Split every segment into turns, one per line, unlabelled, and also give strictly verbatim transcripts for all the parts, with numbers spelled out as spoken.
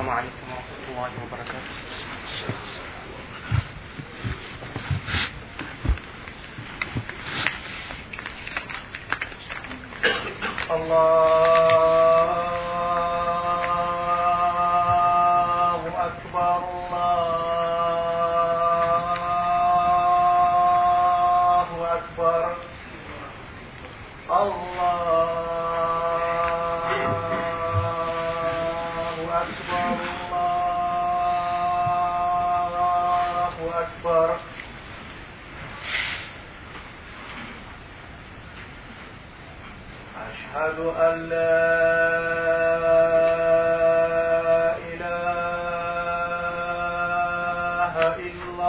السلام عليكم ورحمة الله وبركاته. الله أكبر الله أكبر الله أكبر الله أكبر. أشهد أن لا إله إلا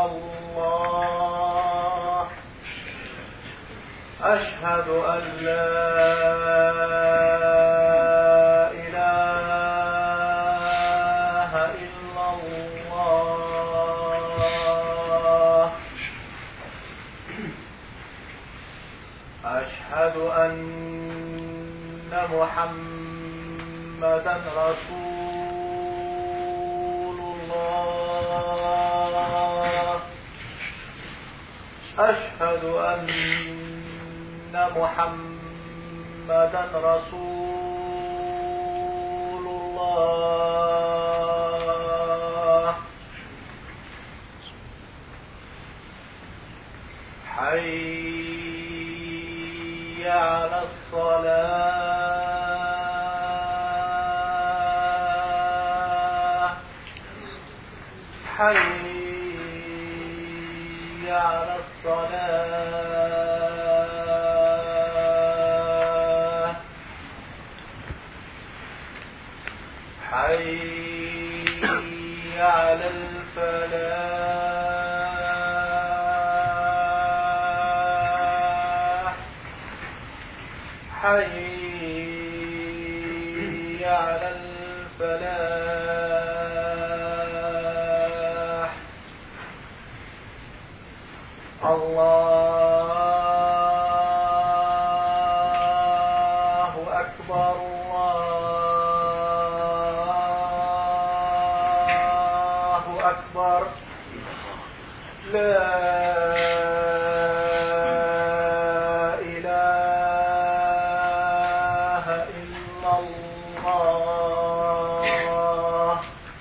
الله. أشهد أن لا إله إلا الله. أشهد أن محمدا رسول الله. أشهد أن محمدا رسول الله. حي على الصلاة. حي على الصلاة. حي على الفلاح. حي على الفلاح. الله أكبر الله أكبر. لا إله إلا الله.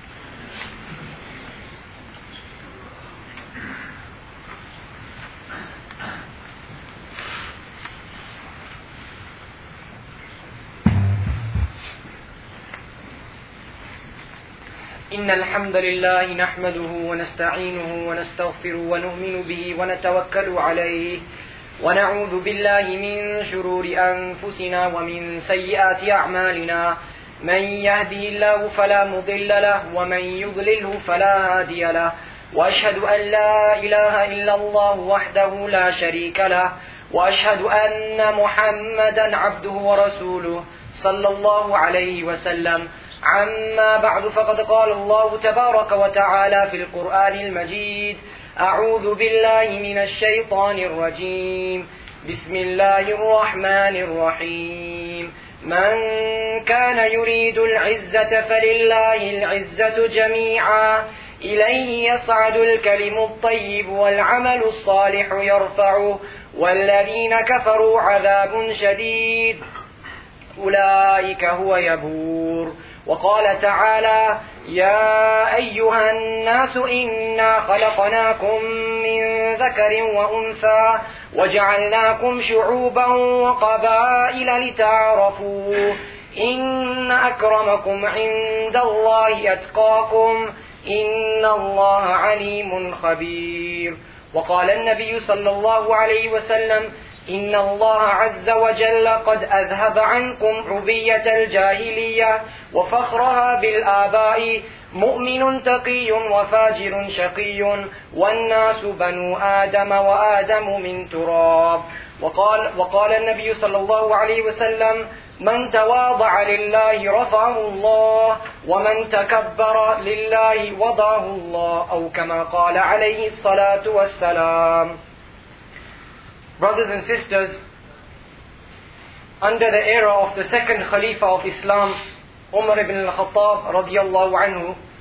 إن الحمد لله نحمده ونستعينه ونستغفره ونؤمن به ونتوكل عليه ونعوذ بالله من شرور أنفسنا ومن سيئات أعمالنا. من يهده الله فلا مضل له ومن يضلله فلا هادي له. وأشهد أن لا إله إلا الله وحده لا شريك له وأشهد أن محمدا عبده ورسوله صلى الله عليه وسلم. عما بعد فقد قال الله تبارك وتعالى في القرآن المجيد: أعوذ بالله من الشيطان الرجيم. بسم الله الرحمن الرحيم. من كان يريد العزة فلله العزة جميعا إليه يصعد الكلم الطيب والعمل الصالح يرفعه والذين كفروا عذاب شديد أولئك هو يبور. وقال تعالى: يا أيها الناس إنا خلقناكم من ذكر وأنثى وجعلناكم شعوبا وقبائل لتعارفوا إن أكرمكم عند الله أتقاكم إن الله عليم خبير. وقال النبي صلى الله عليه وسلم: إن الله عز وجل قد أذهب عنكم عبية الجاهلية وفخرها بالآباء. مؤمن تقي وفاجر شقي والناس بنو آدم وآدم من تراب. وقال, وقال النبي صلى الله عليه وسلم: من تواضع لله رفعه الله ومن تكبر لله وضعه الله، أو كما قال عليه الصلاة والسلام. Brothers and sisters, under the era of the second Khalifa of Islam, Umar ibn al-Khattab radiyallahu anhu,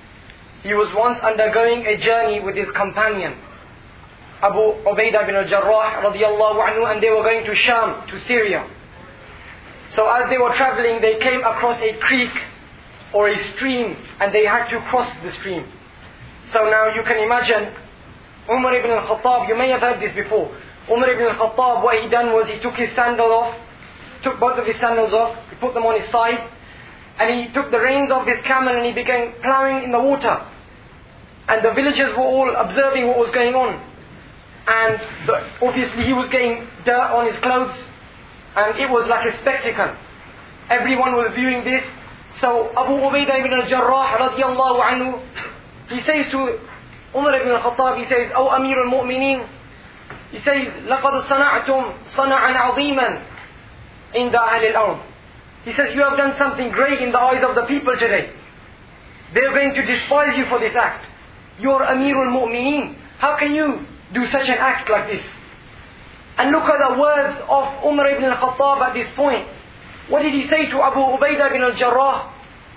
he was once undergoing a journey with his companion, Abu Ubaidah bin al-Jarrah radiallahu anhu, and they were going to Sham, to Syria. So as they were traveling, they came across a creek or a stream, and they had to cross the stream. So now you can imagine, Umar ibn al-Khattab, you may have heard this before. Umar ibn al-Khattab, what he done was he took his sandal off, took both of his sandals off, he put them on his side, and he took the reins of his camel and he began plowing in the water. And the villagers were all observing what was going on. And the, obviously he was getting dirt on his clothes, and it was like a spectacle. Everyone was viewing this. So Abu Ubaidah ibn al-Jarrah radiallahu anhu, he says to Umar ibn al-Khattab, he says, "O Amir al-Mu'mineen," he says, "لَقَدْ صَنَعْتُمْ صَنَعًا عَظِيمًا عِنْدَ أَهْلِ الْأَرْضِ." He says, you have done something great in the eyes of the people today. They are going to despise you for this act. You are Amir al-Mu'mineen. How can you do such an act like this? And look at the words of Umar ibn al-Khattab at this point. What did he say to Abu Ubaidah ibn al-Jarrah?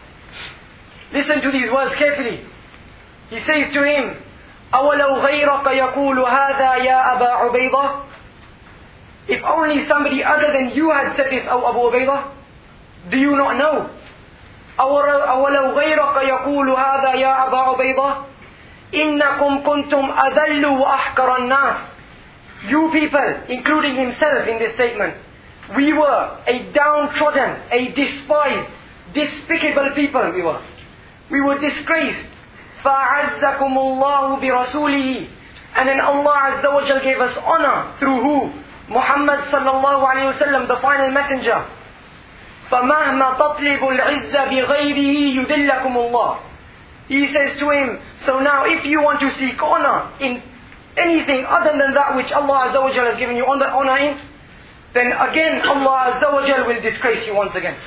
Listen to these words carefully. He says to him, أَوَلَوْ غَيْرَكَ يَقُولُ هَذَا يَا أَبَا عُبَيْضَةَ. If only somebody other than you had said this, O Abu Ubaidah, do you not know? أَوَلَوْ غَيْرَكَ يَقُولُ هَذَا يَا أَبَا عُبَيْضَةَ إِنَّكُمْ كُنْتُمْ أَذَلُّ وَأَحْقَرَ النَّاسِ. You people, including himself in this statement, we were a downtrodden, a despised, despicable people we were. We were disgraced. فَأَعَزَّكُمُ اللَّهُ بِرَسُولِهِ. And then Allah Azza wa Jal gave us honor through who? Muhammad sallallahu alayhi wa sallam, the final messenger. فَمَهْمَ تَطْلِبُ الْعِزَّ بِغَيْرِهِ يُذِلَّكُمُ اللَّهُ. He says to him, so now if you want to seek honor in anything other than that which Allah Azza wa Jal has given you honor in, then again Allah Azza wa Jal will disgrace you once again.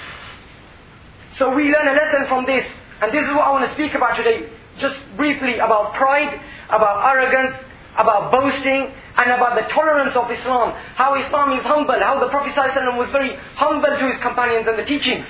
So we learn a lesson from this, and this is what I want to speak about today, just briefly, about pride, about arrogance, about boasting, and about the tolerance of Islam. How Islam is humble, how the Prophet ﷺ was very humble to his companions and the teachings.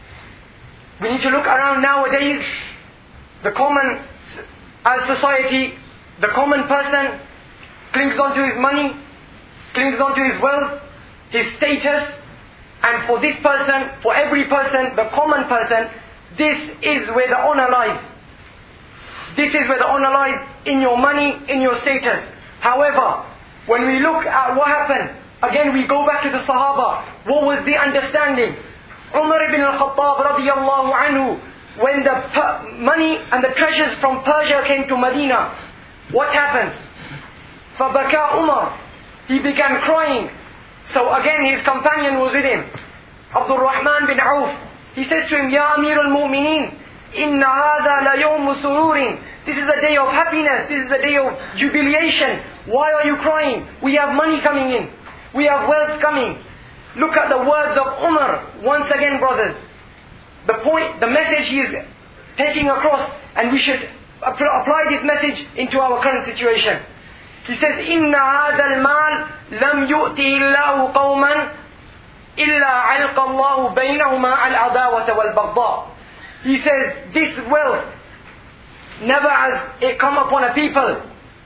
We need to look around nowadays. The common, as society, the common person clings on to his money, clings on to his wealth, his status, and for this person, for every person, the common person, this is where the honor lies. This is where the honor lies, in your money, in your status. However, when we look at what happened, again we go back to the Sahaba. What was the understanding? Umar ibn al-Khattab radiyallahu anhu, when the per- money and the treasures from Persia came to Medina, what happened? فَبَكَى Umar. He began crying. So again his companion was with him, Abdul Rahman bin Auf. He says to him, Ya Amir al-Mu'mineen, Inna hadha la yawm sururin. This is a day of happiness. This is a day of jubilation. Why are you crying? We have money coming in. We have wealth coming. Look at the words of Umar. Once again, brothers. The point, the message he is taking across, and we should apply this message into our current situation. He says, Inna hadha al-mal lam yu'ti illahu qawman illa alqa Allahu baynahuma al-adawata wal-baghdha. He says, this wealth never has it come upon a people,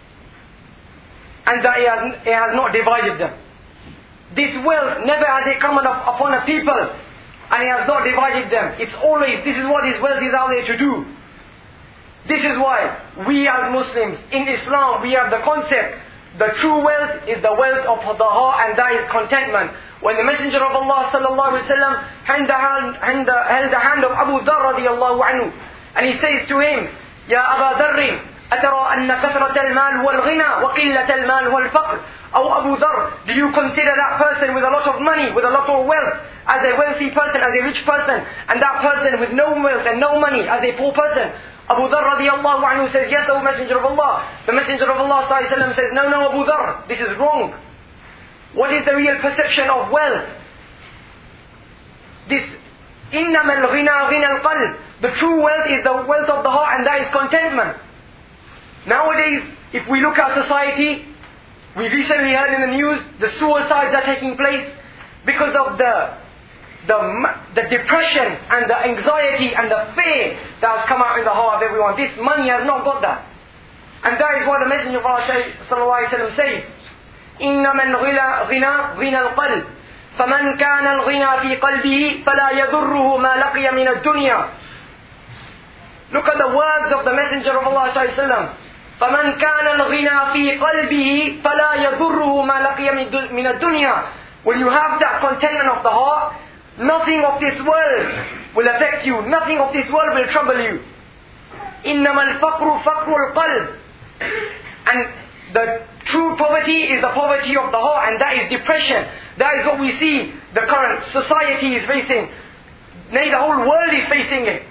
and that it has, it has not divided them. This wealth never has it come upon a people, and it has not divided them. It's always, this is what this wealth is out there to do. This is why we as Muslims, in Islam, we have the concept, the true wealth is the wealth of the heart, and that is contentment. When the Messenger of Allah sallallahu alaihi wasallam held the hand of Abu Dharr radiyallahu anhu, and he says to him, Ya Aba Dharr, أترى أن كثرة المال والغنى وقلة المال والفقر. O Abu Dharr, do you consider that person with a lot of money, with a lot of wealth, as a wealthy person, as a rich person, and that person with no wealth and no money as a poor person? Abu Dharr radiyallahu anhu says, yes, O Messenger of Allah. The Messenger of Allah sallallahu alaihi wasallam says, no, no, Abu Dharr, this is wrong. What is the real perception of wealth? This, إِنَّمَا الْغِنَى غِنَى الْقَلْبِ. The true wealth is the wealth of the heart, and that is contentment. Nowadays, if we look at society, we recently heard in the news, the suicides are taking place because of the the, the depression and the anxiety and the fear that has come out in the heart of everyone. This money has not got that. And that is why the Messenger of Allah sallallahu alayhi wa sallam says, إِنَّمَا الْغِنَى غِنَى غِنَى الْقَلْبِ فَمَنْ كَانَ الْغِنَى فِي قَلْبِهِ فَلَا يَضُرُّهُ مَا لَقِيَ مِنَ الدُّنْيَا. Look at the words of the Messenger of Allah sallallahu alayhi wa sallam. فَمَنْ كَانَ الْغِنَى فِي قَلْبِهِ فَلَا يَضُرُّهُ مَا لَقِيَ مِنَ الدُّنْيَا. When you have that contentment of the heart, nothing of this world will affect you. Nothing of this world will trouble you. إِنَّمَا الْفَقْرُ فَقْرُ الْقَلْبِ. And the true poverty is the poverty of the heart, and that is depression. That is what we see the current society is facing. Nay, the whole world is facing it.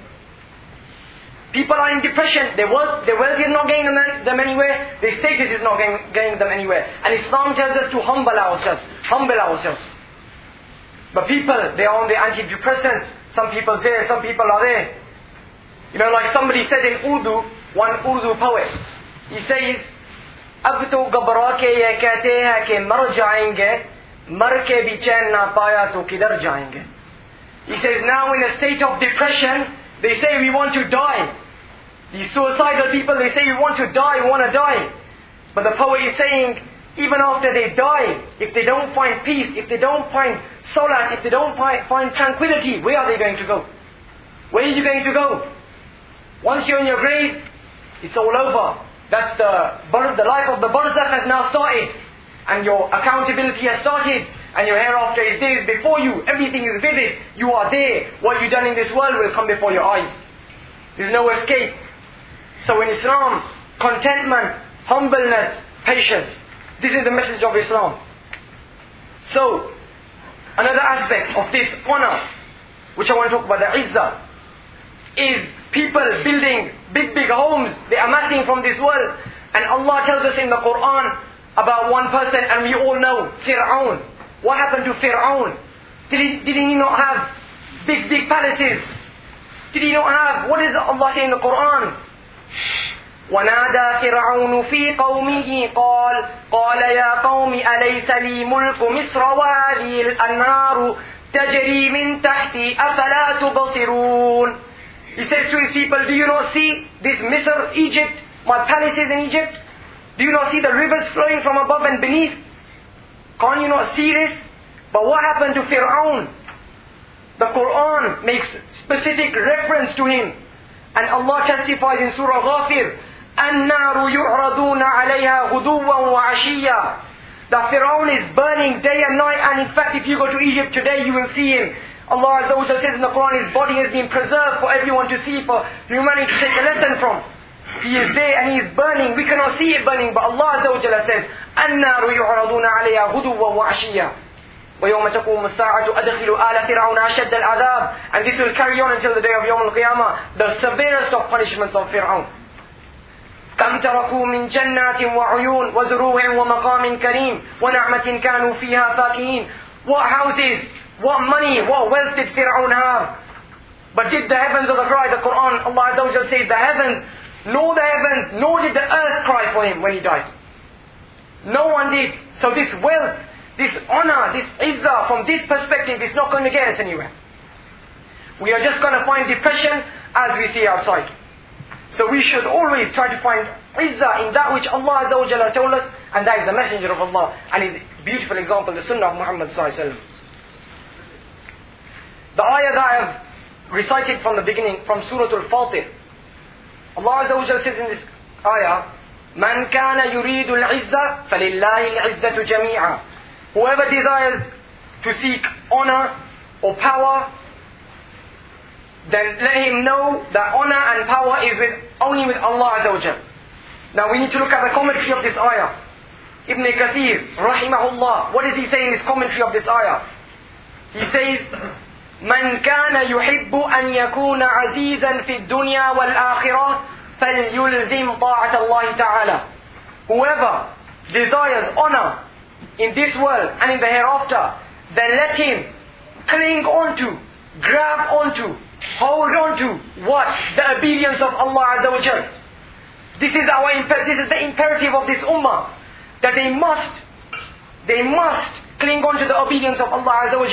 People are in depression. Their wealth, their wealth is not getting them, them anywhere. Their status is not getting, getting them anywhere. And Islam tells us to humble ourselves. Humble ourselves. But people, they are on the antidepressants. Some people there, some people are there. You know, like somebody said in Urdu, one Urdu poet. He says, अब तो घबरा के ये कहते हैं कि मर जाएंगे, मर के भी चैन ना पाया तो किधर जाएंगे. He says, now in a state of depression, they say we want to die. These suicidal people, they say we want to die, we want to die. But the poet is saying, even after they die, if they don't find peace, if they don't find solace, if they don't find, find tranquility, where are they going to go? Where are you going to go? Once you're in your grave, it's all over. That's the, the life of the barzakh has now started. And your accountability has started. And your hereafter is days before you. Everything is vivid. You are there. What you've done in this world will come before your eyes. There's no escape. So in Islam, contentment, humbleness, patience. This is the message of Islam. So, another aspect of this honor, which I want to talk about, the izzah, is people building big, big homes. They're amassing from this world. And Allah tells us in the Quran about one person, and we all know, Fir'aun. What happened to Fir'aun? Did he, did he not have big, big palaces? Did he not have, what does Allah say in the Quran? وَنَادَى فِرْعَوْنُ فِي قَوْمِهِ قَالَ قَالَ يَا قَوْمِ أَلَيْسَ لِي مُلْكُ مِصْرَ وَهَذِهِ الْأَنْهَارُ تَجْرِي مِنْ تَحْتِي أَفَلَا تُبْصِرُونَ. He says to his people, do you not see this Misr, Egypt, my palaces in Egypt? Do you not see the rivers flowing from above and beneath? Can't you not see this? But what happened to Fir'aun? The Quran makes specific reference to him. And Allah testifies in Surah Ghafir, النَّارُ يُعْرَضُونَ عَلَيْهَا غُدُوًّا وَعَشِيًّا. That Fir'aun is burning day and night, and in fact if you go to Egypt today you will see him. Allah Azza wa Jalla says in the Quran, his body has been preserved for everyone to see, for humanity to take a lesson from. He is there and he is burning. We cannot see it burning, but Allah Azza wa Jalla says, النَّارُ يُعْرَضُونَ عَلَيْهَا غُدُوًّا وَعَشِيًّا وَيَوْمَ تَقُومُ السَّاعَةُ أَدْخِلُوا آلَ فِرْعَوْنَ أَشَدَّ الْعَذَابِ. And this will carry on until the day of Yawm al-Qiyamah, the severest of punishments of Fir'aun. كَمْ تَرَكُوا مِنْ جَنَّاتٍ وَعُيُونٍ وَزُرُوعٍ وَمَقَامٍ كَرِيمٍ وَنَعْمَةٍ كَانُوا فِيهَا فَاكِهِينَ. What houses, what money, what wealth did Fir'aun have? But did the heavens of the cry? The Quran, Allah Azza wa Jalla says, the heavens, nor the heavens, nor did the earth cry for him when he died. No one did. So this wealth, this honor, this izzah, from this perspective, is not going to get us anywhere. We are just going to find depression as we see outside. So we should always try to find izzah in that which Allah Azza wa Jalla has told us, and that is the Messenger of Allah, and his beautiful example, the Sunnah of Muhammad Sallallahu Alaihi Wasallam. The ayah that I have recited from the beginning, from Surah Al-Fatir, Allah Azza wa Jalla says in this ayah, مَنْ كَانَ يُرِيدُ الْعِزَّةِ فَلِلَّهِ الْعِزَّةُ جَمِيعًا. Whoever desires to seek honor or power, then let him know that honor and power is with, only with Allah Azza wa Jalla. Now we need to look at the commentary of this ayah. Ibn Kathir, rahimahullah, what does he say in his commentary of this ayah? He says, مَنْ كَانَ يُحِبُّ أَنْ يَكُونَ عَزِيزًا فِي الدُّنْيَا وَالْآخِرَةِ فَلْيُلْزِمْ طَاعَةَ اللَّهِ تَعَالَى. Whoever desires honor in this world and in the hereafter, then let him cling onto, grab onto, hold onto what? The obedience of Allah Azza wa Jal. This is our imper- this is the imperative of this ummah, that they must, they must cling onto the obedience of Allah Azza wa Jal.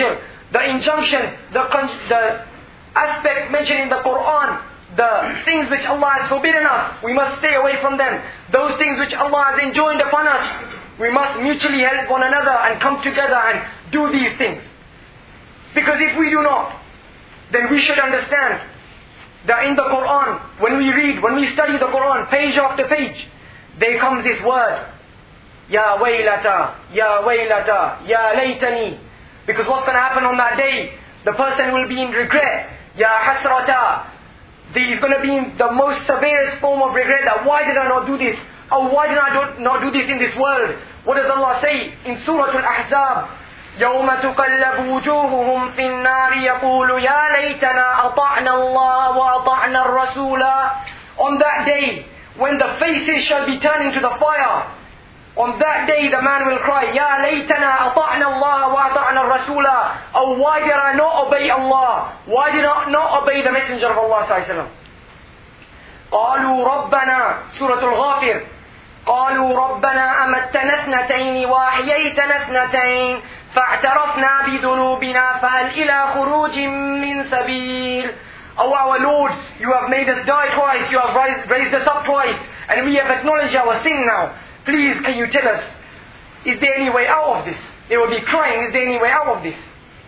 the injunctions, the, con- the aspects mentioned in the Quran, the things which Allah has forbidden us, we must stay away from them. Those things which Allah has enjoined upon us, we must mutually help one another and come together and do these things. Because if we do not, then we should understand that in the Quran, when we read, when we study the Quran, page after page, there comes this word, Ya waylata, Ya waylata, Ya laytani. Because what's going to happen on that day? The person will be in regret. Ya hasrata. He's going to be in the most severest form of regret, that why did I not do this? Or why did I do, not do this in this world? What does Allah say in Surah Al-Ahzab? يَوْمَ تُقَلَّبُ وُجُوهُهُمْ فِي النَّارِ يَقُولُ يَا لَيْتَنَا أَطَعْنَا اللَّهَ وَأَطَعْنَا الرَّسُولَ. On that day, when the faces shall be turned into the fire, on that day the man will cry, Ya laytana ata'na Allah wa ata'na Rasula. Oh, why did I not obey Allah? Why did I not obey the Messenger of Allah sallallahu alaihi wasallam? قالوا ربنا سورة الغافر قالوا ربنا أمتنا اثنتين وأحييتنا اثنتين فاعترفنا بذنوبنا فهل إلى خروج من سبيل. Oh our Lord, you have made us die twice, you have raised, raised us up twice, and we have acknowledged our sin now. Please, can you tell us, is there any way out of this? They will be crying, is there any way out of this?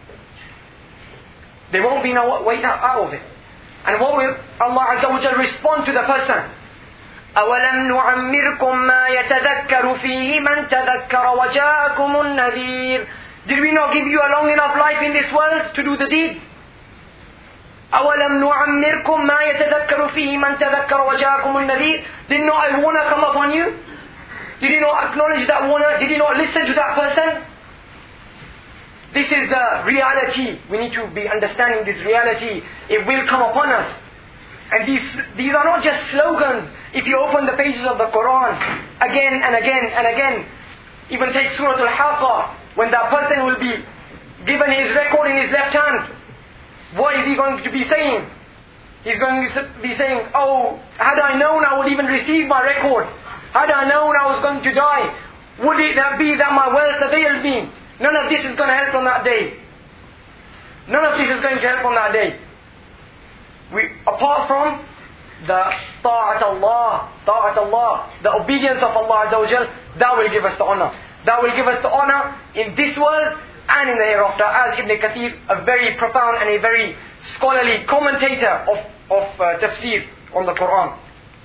There won't be no way out of it. And what will Allah Azza wa Jal respond to the person? أَوَلَمْ نُعَمِّرْكُمْ مَا يَتَذَكَّرُ فِيهِ مَنْ تَذَكَّرَ وَجَاءَكُمُ النَّذِيرُ. Did we not give you a long enough life in this world to do the deeds? أَوَلَمْ نُعَمِّرْكُمْ مَا يَتَذَكَّرُ فِيهِ مَنْ تَذَكَّرَ وَجَاءَكُمُ النَّذِيرُ. Did not a warner come upon you? Did you not acknowledge that warner? Did you not listen to that person? This is the reality. We need to be understanding this reality. It will come upon us. And these, these are not just slogans. If you open the pages of the Quran again and again and again, even take Surah Al-Haqqa, when that person will be given his record in his left hand, what is he going to be saying? He's going to be saying, oh, had I known I would even receive my record. Had I known I was going to die, would it be that my wealth availed me? None of this is going to help on that day. None of this is going to help on that day. We, apart from the ta'at Allah, ta'at Allah, the obedience of Allah Azza wa Jal, that will give us the honor. That will give us the honor in this world and in the hereafter. As Ibn Kathir, a very profound and a very scholarly commentator of, of uh, tafsir on the Quran.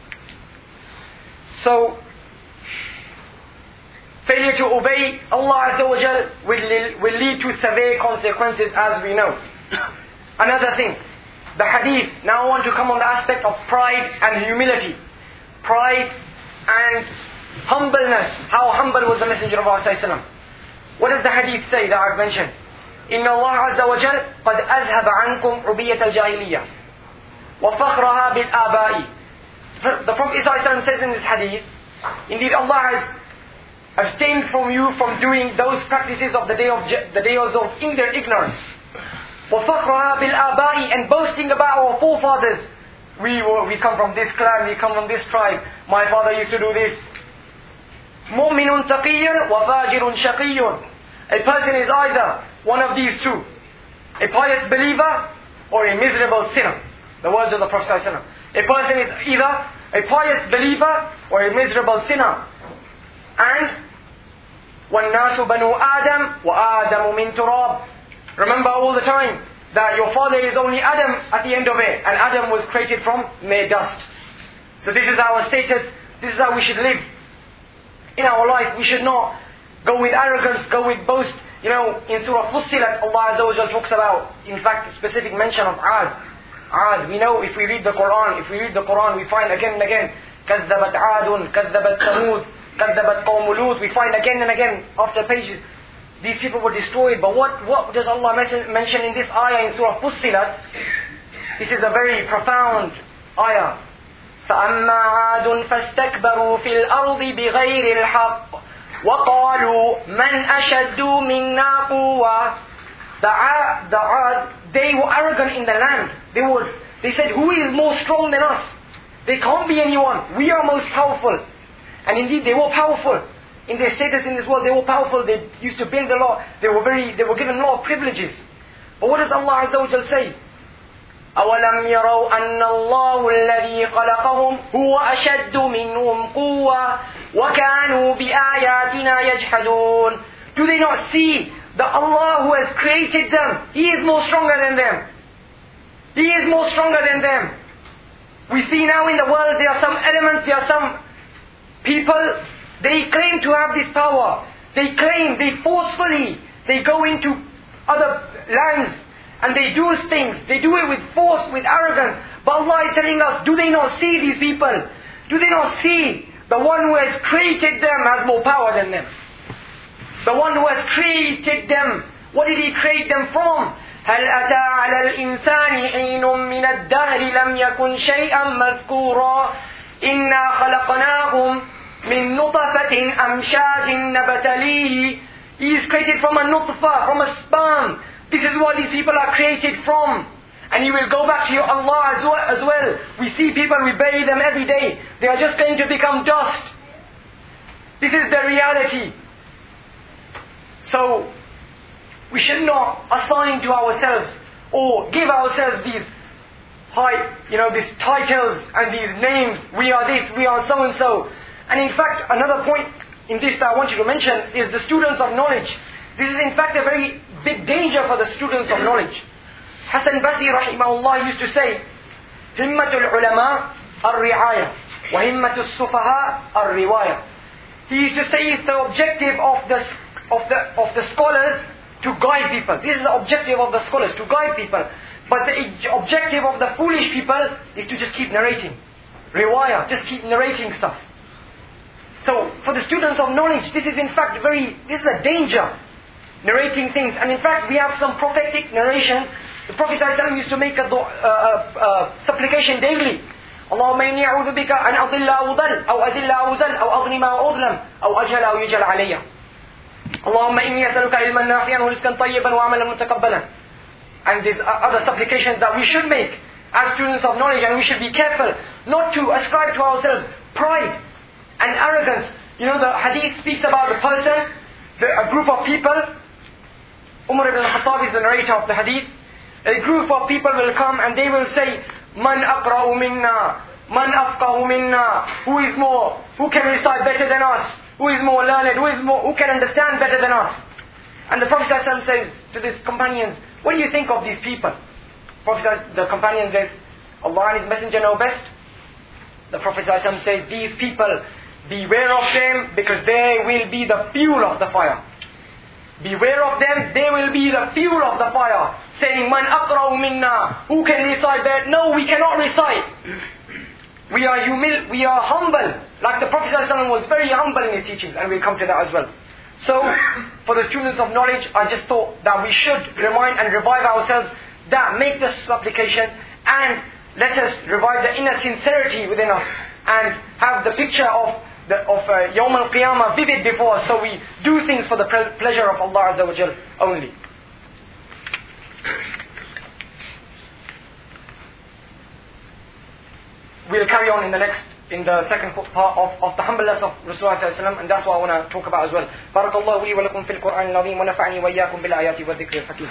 So, failure to obey Allah Azza wa Jal will, will lead to severe consequences, as we know. Another thing, the hadith. Now I want to come on the aspect of pride and humility. Pride and humbleness. How humble was the Messenger of Allah sallallahu alaihi wasallam? What does the hadith say that I've mentioned? إن الله عز وجل قد أذهب عنكم عبية الجاهلية وفخرها بالآباء. The Prophet sallallahu alaihi wasallam says in this hadith, indeed Allah has abstained from you from doing those practices of the day of the days of ignorance. وَفَخْرَهَا بِالْآبَاءِ, and boasting about our forefathers. We were, we come from this clan, we come from this tribe. My father used to do this. مُؤْمِنٌ تَقِيٌّ وَفَاجِرٌ شَقِيٌّ. A person is either one of these two, a pious believer or a miserable sinner. The words of the Prophet ﷺ. A person is either a pious believer or a miserable sinner. And وَالنَّاسُ بَنُوا آدَمْ وَآدَمُ مِنْ تُرَابٍ. Remember all the time that your father is only Adam at the end of it, and Adam was created from mere dust. So this is our status, this is how we should live in our life. We should not go with arrogance, go with boast. You know, in Surah Fussilat, Allah Azza wa Jal talks about, in fact, specific mention of Ad. Ad, we know if we read the Quran, if we read the Quran, we find again and again, كَذَّبَتْ عَادٌ كَذَّبَتْ ثَمُودٌ كَذَّبَتْ قَوْمُ لُوطٍ. We find again and again, after pages, these people were destroyed. But what, what does Allah mention in this ayah in Surah Fussilat? This is a very profound ayah. فَأَمَّا عَادٌ فَاسْتَكْبَرُوا فِي الْأَرْضِ بِغَيْرِ الْحَقِّ وَقَالُوا مَنْ أَشَدُّ مِنَّا قُوَّةً. The Ad, the Ad, they were arrogant in the land. They would, they said, who is more strong than us? There can't be anyone. We are most powerful. And indeed they were powerful. In their status in this world, they were powerful. They used to build a lot. They were very, they were given a lot of privileges. But what does Allah Azza wa Jal say? أَوَلَمْ يَرَوْا أَنَّ اللَّهُ الَّذِي خَلَقَهُمْ هُوَ أَشَدُّ مِنْهُمْ قُوَّةً وَكَانُوا بِآيَاتِنَا يَجْحَدُونَ. Do they not see that Allah who has created them, He is more stronger than them? He is more stronger than them. We see now in the world there are some elements, there are some people, they claim to have this power. They claim, they forcefully, they go into other lands and they do things. They do it with force, with arrogance. But Allah is telling us, do they not see these people? Do they not see the one who has created them has more power than them? The one who has created them, what did He create them from? هل أتى على الإنسان حين من الدهر لم يكن شيئا مذكورا إنا خلقناهم من نطفة أمشاج نبتليه. He is created from a nutfa, from a sperm. This is what these people are created from. And you will go back to your Allah as well, as well. We see people, we bury them every day. They are just going to become dust. This is the reality. So, we should not assign to ourselves or give ourselves these high, you know, these titles and these names. We are this, we are so and so. And in fact, another point in this that I want you to mention is the students of knowledge. This is in fact a very big danger for the students of knowledge. Hassan Basri rahimahullah used to say, Himmatul ulama ar-ri'aya wa himmatul sufaha ar-riwaya. He used to say it's the objective of the, of the, of the scholars to guide people. This is the objective of the scholars, to guide people. But the objective of the foolish people is to just keep narrating. Riwaya, just keep narrating stuff. So, for the students of knowledge, this is in fact very, this is a danger. Narrating things. And in fact, we have some prophetic narrations. The Prophet ﷺ used to make a uh, uh, uh, supplication daily. اللهم إني أعوذ بك أن أضل أو أضل أو أذل أو أزل أو أظلم أو أظلم أو أجهل أو يجهل علي. اللهم إني أسألك علما نافعا ورزقا طيبا وعملا متقبلا. And these other supplications that we should make as students of knowledge, and we should be careful not to ascribe to ourselves pride and arrogance. You know, the hadith speaks about a person, the, a group of people. Umar ibn al-Khattab is the narrator of the hadith. A group of people will come and they will say, Man aqra'u minna, man afqahu minna. Who is more, who can recite better than us? Who is more learned? Who is more, who can understand better than us? And the Prophet ﷺ says to his companions, what do you think of these people? Prophet, the companion says, Allah and His Messenger know best. The Prophet ﷺ says, these people, beware of them because they will be the fuel of the fire. Beware of them, they will be the fuel of the fire. Saying, Man aqra'u minna, who can recite that? No, we cannot recite. We are humil, we are humble. Like the Prophet ﷺ was very humble in his teachings, and we'll come to that as well. So, for the students of knowledge, I just thought that we should remind and revive ourselves, that make this supplication, and let us revive the inner sincerity within us, and have the picture of the, of uh, Yawm al-Qiyamah vivid before us, so we do things for the pre- pleasure of Allah Azza wa Jal only. We'll carry on in the next, in the second part of, of the humbleness of Rasulullah sallallahu alaihi wasallam, and that's what I want to talk about as well. Barakallahu li wa lakum fil Qur'an al-azim wa nafa'ani wa iyyakum bil ayati wa dhikri al-hakim.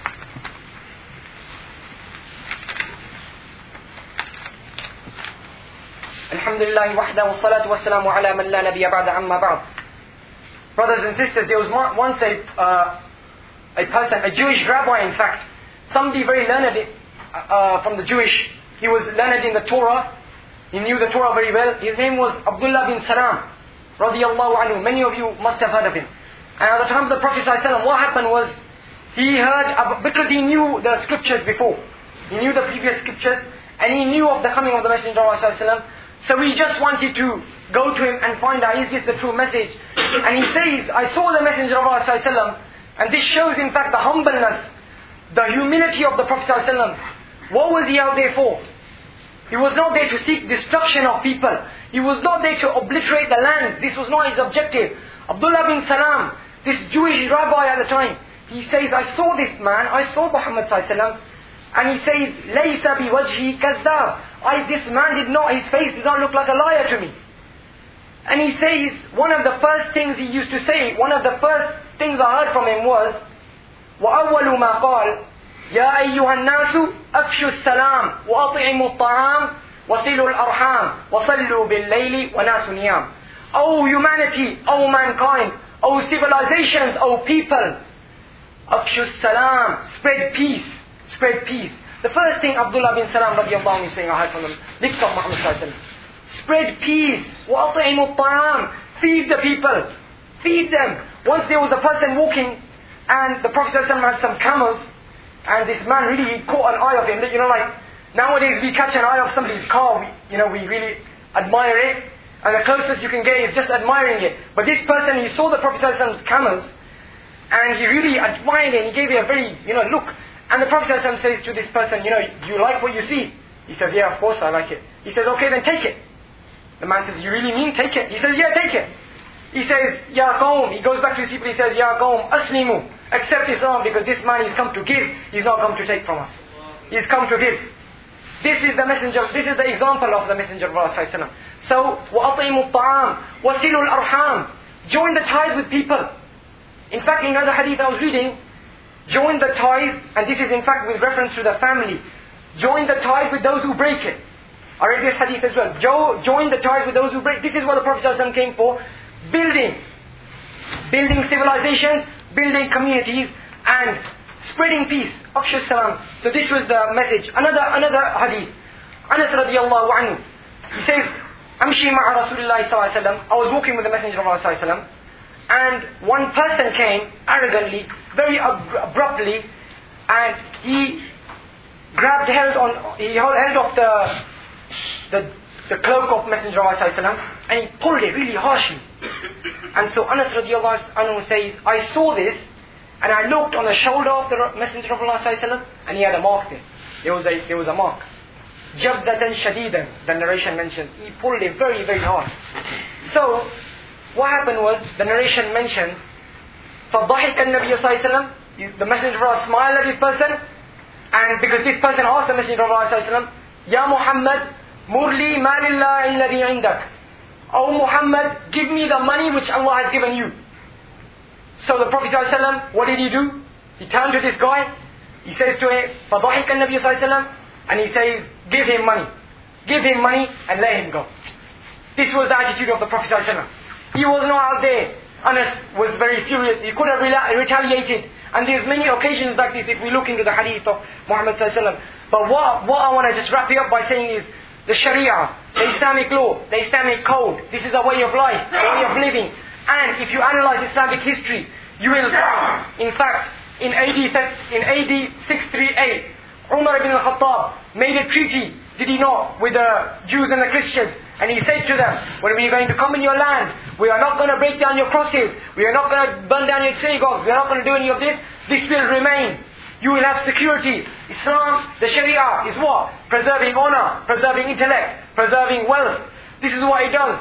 Alhamdulillah wahda wa salatu wa salamu ala man la nabiyya ba'da amma ba'd. Brothers and sisters, there was once a, uh, a person, a Jewish rabbi in fact, somebody very learned uh, from the Jewish, he was learned in the Torah. He knew the Torah very well. His name was Abdullah bin Salam, radiyallahu anhu. Many of you must have heard of him. And at the time of the Prophet ﷺ, what happened was, he heard, because he knew the scriptures before. He knew the previous scriptures, and he knew of the coming of the Messenger of Allah ﷺ. So he just wanted to go to him and find out, is this the true message? And he says, I saw the Messenger of Allah ﷺ, and this shows in fact the humbleness, the humility of the Prophet ﷺ. What was he out there for? He was not there to seek destruction of people. He was not there to obliterate the land. This was not his objective. Abdullah bin Salam, this Jewish rabbi at the time, he says, I saw this man, I saw Muhammad sallallahu alaihi wasallam, and he says, لَيْسَ بِوَجْهِ كَذَّابٍ. I, this man did not, his face did not look like a liar to me. And he says, one of the first things he used to say, one of the first things I heard from him was, وَأَوَّلُ مَا قَالَ, يا أيها الناس أفشوا السلام وأطعموا الطعام وصلوا الأرحام وصلوا بالليل وناس نيام. O humanity, O mankind, O civilizations, O people, أفشوا السلام, spread peace, spread peace. The first thing Abdullah bin Salam radiallahu anhu is saying, I heard from the lips of Muhammad sallallahu alaihi wasallam, spread peace. وَأَطْعِمُوا الطَّعَامِ, feed the people, feed them. Once there was a person walking, and the Prophet sallallahu alaihi wasallam had some camels, and this man really caught an eye of him. You know, like nowadays we catch an eye of somebody's car, we, you know, we really admire it, and the closest you can get is just admiring it. But this person, he saw the Prophet sallallahu alaihi wasallam's camels, and he really admired it, and he gave it a very, you know, look. And the Prophet sallallahu alaihi wasallam says to this person, you know, do you like what you see? He says, yeah, of course I like it. He says, okay, then take it. The man says, you really mean take it? He says, yeah, take it. He says, Ya Qawm. He goes back to his people, he says, Ya Qawm, Aslimu. Accept Islam, because this man is come to give. He's not come to take from us. He's come to give. This is the messenger, this is the example of the messenger of Allah sallallahu alaihi wasallam. So, وَأَطِيمُوا الطَّعَامِ وَصِلُوا الْأَرْحَامِ, join the ties with people. In fact, in another hadith I was reading, join the ties, and this is in fact with reference to the family. Join the ties with those who break it. I read this hadith as well. Jo- join the ties with those who break. This is what the Prophet ﷺ came for. Building. Building civilizations, building communities, and spreading peace. Afshu salam. So this was the message. Another another hadith. Anas radiallahu anhu. He says, Amshi ma'a Rasulullah sallallahu alaihi wasallam. I was walking with the Messenger of Allah sallallahu alaihi wasallam, and one person came arrogantly, very ab- abruptly, and he grabbed held on, he held of the the the cloak of Messenger of Allah sallallahu alaihi wasallam, and he pulled it really harshly. And so Anas radiallahu anhu says, I saw this, and I looked on the shoulder of the Messenger of Allah sallallahu alaihi wasallam, and he had a mark there. There was a there was a mark. Jabdatan shadidan, the narration mentions. He pulled it very, very hard. So, what happened was, the narration mentions, فَضَحِكَ النَّبِيُّ صَلَّى اللَّهُ عَلَيْهِ وَسَلَّمَ, the Messenger of Allah smiled at this person, and because this person asked the Messenger of Allah sallallahu alaihi wasallam, Ya Muhammad, murli malillah alladhi indak. Oh Muhammad, give me the money which Allah has given you. So the Prophet sallallahu alaihi wasallam, what did he do? He turned to this guy, he says to him, فَضَحِكَ النَّبِيُّ صَلَّى اللَّهُ عَلَيْهِ وَسَلَّمَ, and he says, give him money. Give him money and let him go. This was the attitude of the Prophet sallallahu alaihi wasallam. He was not out there. Anas was very furious. He could have rela- retaliated. And there's many occasions like this if we look into the hadith of Muhammad sallallahu alaihi wasallam. But what, what I want to just wrap it up by saying is, the Sharia, the Islamic law, the Islamic code, this is a way of life, a way of living. And if you analyze Islamic history, you will find, in fact, in A D in A D six thirty-eight, Umar ibn al-Khattab made a treaty, did he not, with the Jews and the Christians. And he said to them, when we are going to come in your land, we are not going to break down your crosses, we are not going to burn down your synagogues, we are not going to do any of this, this will remain. You will have security. Islam, the Sharia, is what? Preserving honor, preserving intellect, preserving wealth. This is what it does.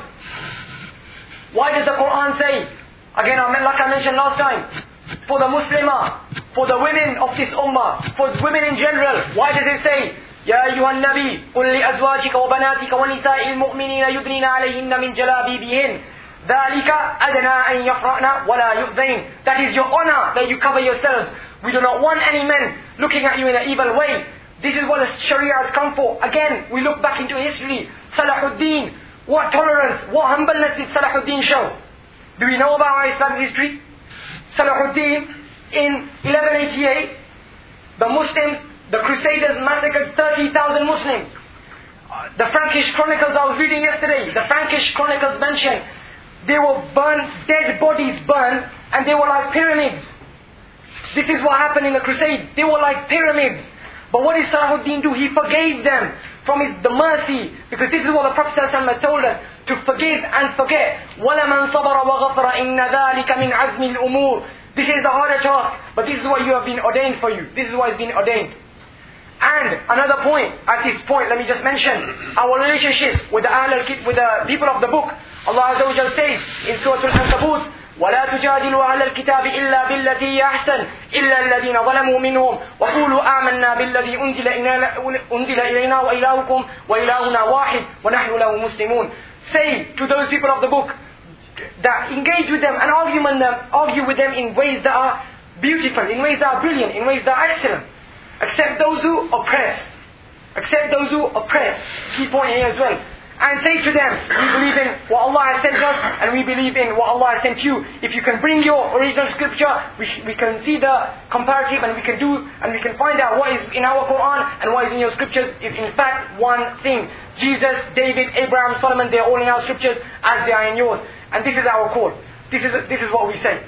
Why does the Quran say, again, like I mentioned last time, for the Muslimah, for the women of this ummah, for women in general, why does it say, يا أيها النبي قل لأزواجك وبناتك ونساء المؤمنين يدنين عليهن من جلابيبهن ذلك أدنى أن يفرأن ولا يؤذين. That is your honor, that you cover yourselves. We do not want any men looking at you in an evil way. This is what the Sharia has come for. Again, we look back into history. Salahuddin, what tolerance, what humbleness did Salahuddin show? Do we know about our Islamic history? Salahuddin, in eleven eighty-eight, the Muslims, the Crusaders massacred thirty thousand Muslims. Uh, the Frankish Chronicles I was reading yesterday, the Frankish Chronicles mention, they were burned, dead bodies burned, and they were like pyramids. This is what happened in the Crusades. They were like pyramids. But what did Salahuddin do? He forgave them from his, the mercy. Because this is what the Prophet ﷺ has told us. To forgive and forget. وَلَمَنْ صَبَرَ وَغَفْرَ إِنَّ ذَلِكَ مِنْ عَزْمِ الْأُمُورِ. This is the harder task. But this is what you have been ordained for you. This is what has been ordained. And another point, at this point, let me just mention our relationship with the Ahl al-Kit, with the people of the book. Allah Azza wa Jal says in Surah Al-Ankabut, ولا تجادلوا أهل الكتاب إلا بالتي أحسن إلا الذين ظلموا منهم وقولوا آمنا بالذي أنزل أنزل إلينا وإلهكم وإلهنا واحد ونحن له مسلمون. Say to those people of the book that engage with them and argue with them, argue with them in ways that are beautiful, in ways that are brilliant, in ways that are excellent. Accept those who oppress. Accept those who oppress. Key point here as well. And say to them, we believe in what Allah has sent us, and we believe in what Allah has sent you. If you can bring your original scripture, we, sh- we can see the comparative, and we can do, and we can find out what is in our Quran and what is in your scriptures. If in fact one thing, Jesus, David, Abraham, Solomon, they are all in our scriptures as they are in yours. And this is our call. This is this is what we say.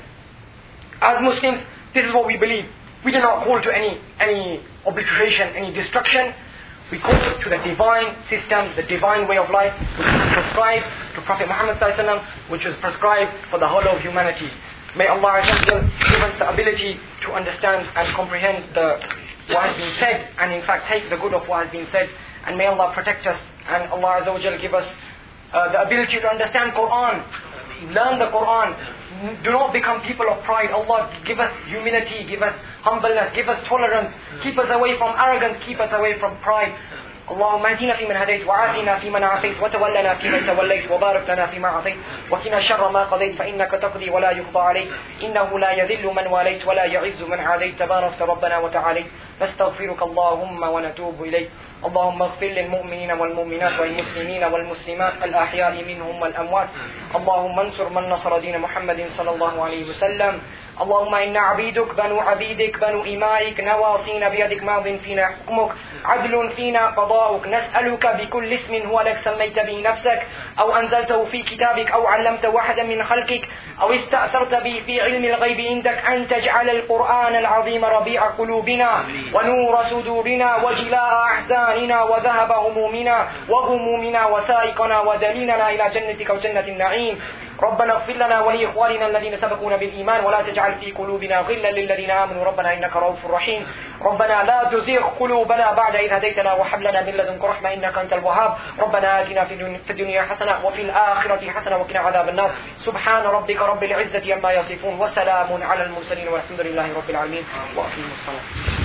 As Muslims, this is what we believe. We do not call to any any obliteration, any destruction. We call to the divine system, the divine way of life, which was prescribed to Prophet Muhammad sallallahu alaihi wasallam, which was prescribed for the whole of humanity. May Allah give us the ability to understand and comprehend the what has been said, and in fact take the good of what has been said. And may Allah protect us, and Allah Azza wa Jal give us uh, the ability to understand Quran, learn the Quran. Do not become people of pride. Allah give us humility, give us humbleness, give us tolerance, keep us away from arrogance, keep us away from pride. اللهم اهدنا فيمن هديت وعافنا فيمن عافيت وتولنا فيمن توليت وبارك لنا فيما أعطيت وقنا شر ما قضيت فإنك تقضي ولا يقضى عليك إنه لا يذل من واليت ولا يعز من عاديت تباركت ربنا وتعاليت نستغفرك اللهم ونتوب إليك اللهم اغفر للمؤمنين والمؤمنات والمسلمين والمسلمات الأحياء منهم والأموات اللهم انصر من نصر دين محمد صلى الله عليه وسلم اللهم إنا عبيدك بنو عبيدك بنو إمائك نواصينا بيدك ماض فينا حكمك عدل فينا قضاؤك نسألك بكل اسم هو لك سميت به نفسك أو أنزلته في كتابك أو علمته واحدا من خلقك أو استأثرت به في علم الغيب عندك أن تجعل القرآن العظيم ربيع قلوبنا ونور صدورنا وجلاء أحزاننا وذهب همومنا وغمومنا وسائقنا ودليلنا إلى جنتك وجنة النعيم ربنا اغفر لنا ولإخواننا الذين سبقونا بالإيمان ولا تجعل في قلوبنا غلا للذين آمنوا ربنا إنك رؤوف رحيم ربنا لا تزغ قلوبنا بعد إذ هديتنا وهب لنا من لدنك رحمة إنك أنت الوهاب ربنا آتنا في الدنيا حسنة وفي الآخرة حسنة وقنا عذاب النار سبحان ربك رب العزة عما يصفون وسلام على المرسلين والحمد لله رب العالمين وأقيموا الصلاة.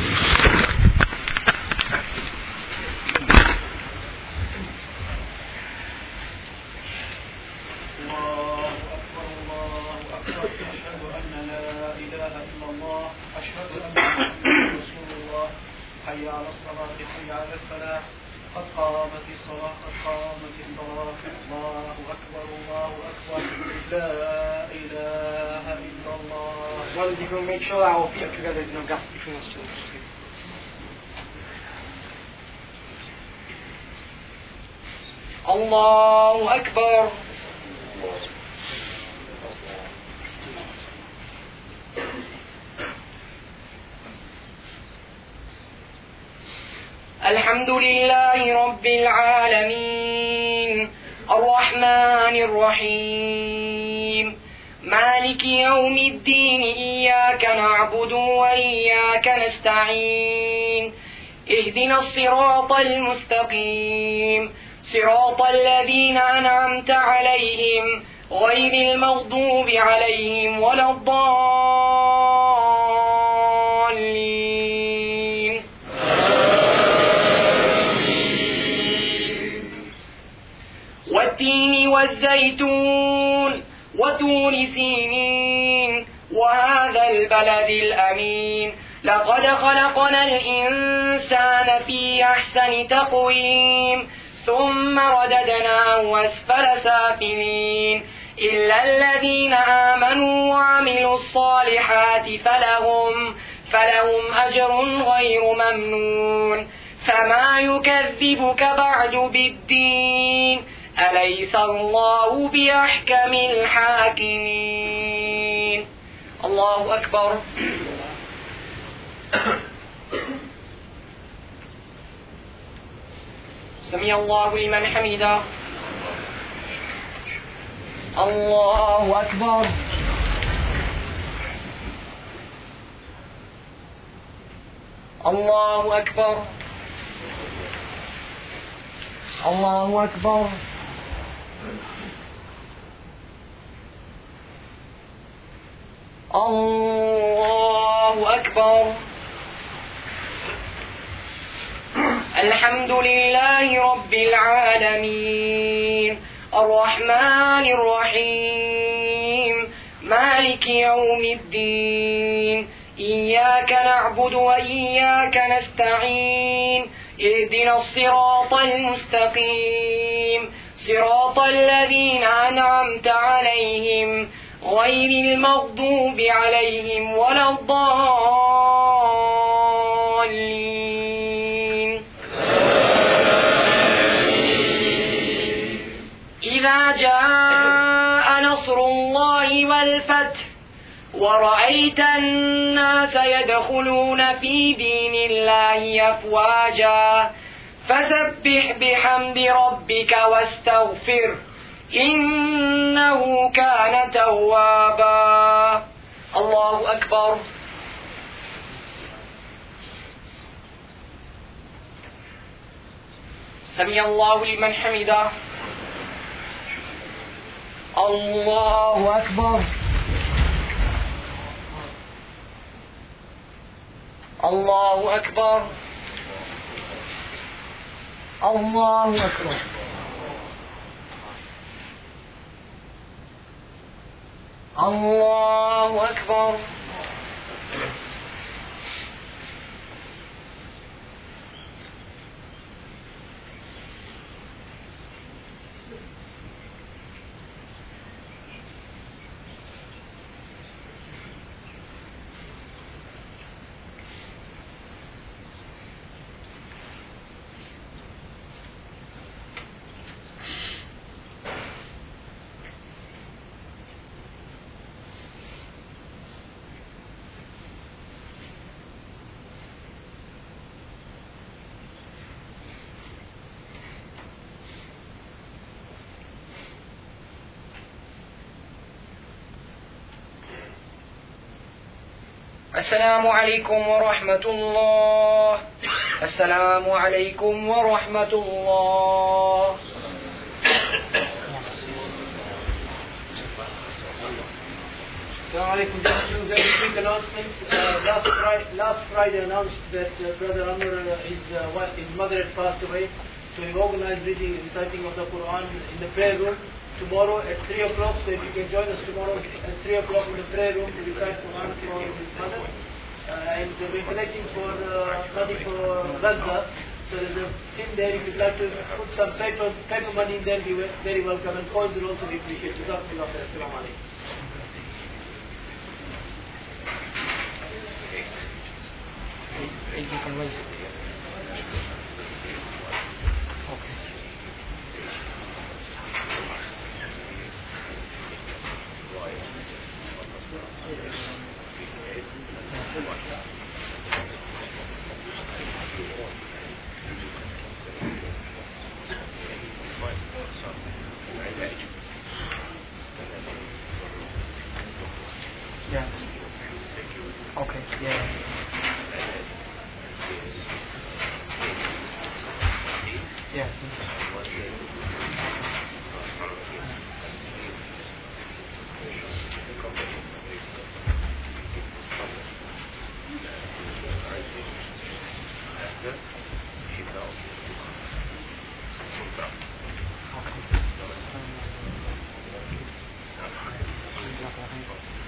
حي على الصلاة حي على الفلاح قد قامت الصلاة قد قامت الصلاة الله أكبر الله أكبر لا إله إلا الله.
As well as you can make sure our feet are together, there's no gap between us two. Allahu Akbar. الحمد لله رب العالمين الرحمن الرحيم مالك يوم الدين إياك نعبد وإياك نستعين اهدنا الصراط المستقيم صراط الذين أنعمت عليهم غير المغضوب عليهم ولا الضالين. والتين والزيتون وطور سينين وهذا البلد الأمين لقد خلقنا الإنسان في أحسن تقويم ثم رددناه أسفل سافلين إلا الذين آمنوا وعملوا الصالحات فلهم فلهم أجر غير ممنون فما يكذبك بعد بالدين أليس الله بأحكم الحاكمين. الله أكبر. سمع الله لمن حمده. الله أكبر. الله أكبر. الله أكبر. الله أكبر. الحمد لله رب العالمين الرحمن الرحيم مالك يوم الدين إياك نعبد وإياك نستعين اهدنا الصراط المستقيم صراط الذين أنعمت عليهم غير المغضوب عليهم ولا الضالين. إذا جاء نصر الله والفتح ورأيت الناس يدخلون في دين الله أفواجا فسبح بحمد ربك واستغفر إنه كان توابا. الله أكبر. سمع الله لمن حمده. الله أكبر. الله أكبر. الله أكبر. الله أكبر. السلام عليكم ورحمة الله. السلام عليكم ورحمة الله.
Assalamu alaikum. Just two very quick announcements. Uh, last, Friday, last Friday announced that uh, Brother Amr, uh, his, uh, wife, his mother had passed away. So we organized reading and reciting of the Quran in the prayer room tomorrow at three o'clock. So if you can join us tomorrow at three o'clock in the prayer room to recite Quran for his mother. Uh, and uh, we're collecting for uh, money for Gaza. So there's a tin there. If you'd like to put some paper, paper money in there, be very welcome. And coins will also be appreciated. Jazakumullah khair. Assalamu alaikum.
You can raise it. Yeah. Okay. Yeah. Yeah. Okay.